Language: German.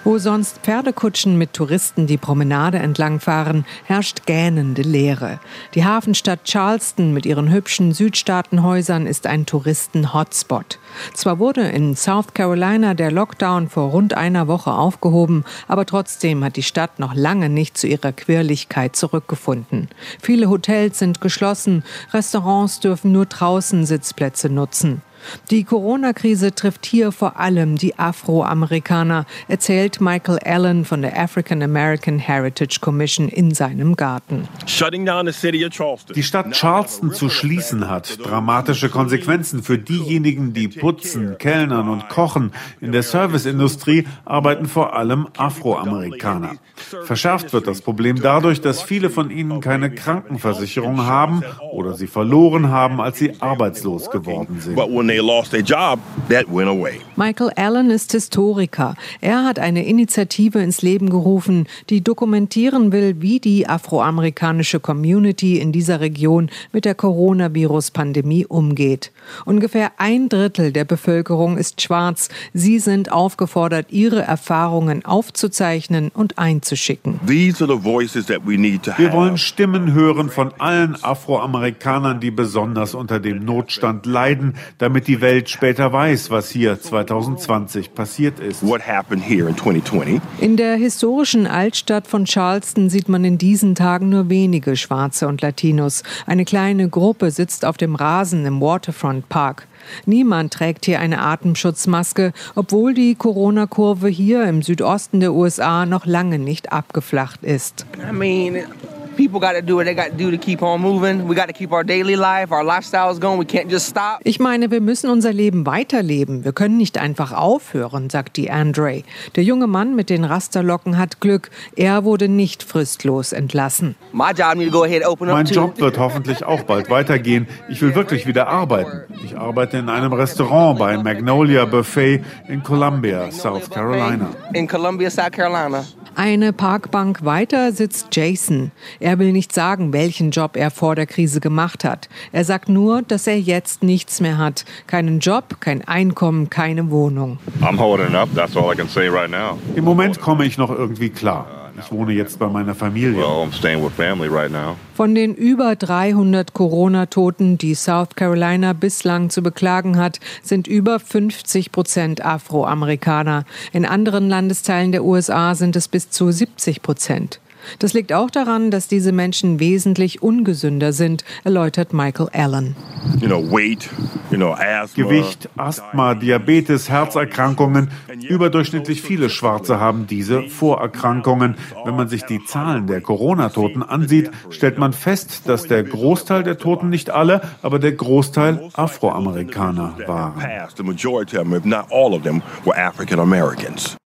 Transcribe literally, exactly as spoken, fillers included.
Wo sonst Pferdekutschen mit Touristen die Promenade entlangfahren, herrscht gähnende Leere. Die Hafenstadt Charleston mit ihren hübschen Südstaatenhäusern ist ein Touristen-Hotspot. Zwar wurde in South Carolina der Lockdown vor rund einer Woche aufgehoben, aber trotzdem hat die Stadt noch lange nicht zu ihrer Quirligkeit zurückgefunden. Viele Hotels sind geschlossen, Restaurants dürfen nur draußen Sitzplätze nutzen. Die Corona-Krise trifft hier vor allem die Afroamerikaner, erzählt Michael Allen von der African American Heritage Commission in seinem Garten. Die Stadt Charleston zu schließen hat dramatische Konsequenzen für diejenigen, die putzen, kellnern und kochen. In der Serviceindustrie arbeiten vor allem Afroamerikaner. Verschärft wird das Problem dadurch, dass viele von ihnen keine Krankenversicherung haben oder sie verloren haben, als sie arbeitslos geworden sind. Michael Allen ist Historiker. Er hat eine Initiative ins Leben gerufen, die dokumentieren will, wie die afroamerikanische Community in dieser Region mit der Coronavirus-Pandemie umgeht. Ungefähr ein Drittel der Bevölkerung ist schwarz. Sie sind aufgefordert, ihre Erfahrungen aufzuzeichnen und einzuschicken. Wir wollen Stimmen hören von allen Afroamerikanern, die besonders unter dem Notstand leiden, damit die Welt später weiß, was hier zwanzig zwanzig passiert ist. In der historischen Altstadt von Charleston sieht man in diesen Tagen nur wenige Schwarze und Latinos. Eine kleine Gruppe sitzt auf dem Rasen im Waterfront Park. Niemand trägt hier eine Atemschutzmaske, obwohl die Corona-Kurve hier im Südosten der U S A noch lange nicht abgeflacht ist. I mean, people got to do what they got to do to keep on moving. We got to keep our daily life, our lifestyles going. We can't just stop. Ich meine, wir müssen unser Leben weiterleben. Wir können nicht einfach aufhören, sagt die Andre. Der junge Mann mit den Rasterlocken hat Glück. Er wurde nicht fristlos entlassen. Mein Job wird hoffentlich auch bald weitergehen. Ich will wirklich wieder arbeiten. Ich arbeite in einem Restaurant bei Magnolia Buffet in Columbia, South Carolina. In Columbia, South Carolina. Eine Parkbank weiter sitzt Jason. Er will nicht sagen, welchen Job er vor der Krise gemacht hat. Er sagt nur, dass er jetzt nichts mehr hat. Keinen Job, kein Einkommen, keine Wohnung. I'm holding up. That's all I can say right now. Im Moment komme ich noch irgendwie klar. Ich wohne jetzt bei meiner Familie. Well, I'm staying with family right now. Von den über dreihundert Corona-Toten, die South Carolina bislang zu beklagen hat, sind über fünfzig Prozent Afroamerikaner. In anderen Landesteilen der U S A sind es bis zu siebzig Prozent. Das liegt auch daran, dass diese Menschen wesentlich ungesünder sind, erläutert Michael Allen. You know, weight, you know, asthma. Gewicht, Asthma, Diabetes, Herzerkrankungen. Überdurchschnittlich viele Schwarze haben diese Vorerkrankungen. Wenn man sich die Zahlen der Corona-Toten ansieht, stellt man fest, dass der Großteil der Toten, nicht alle, aber der Großteil Afroamerikaner waren. The majority of them, if not all of them, were African Americans.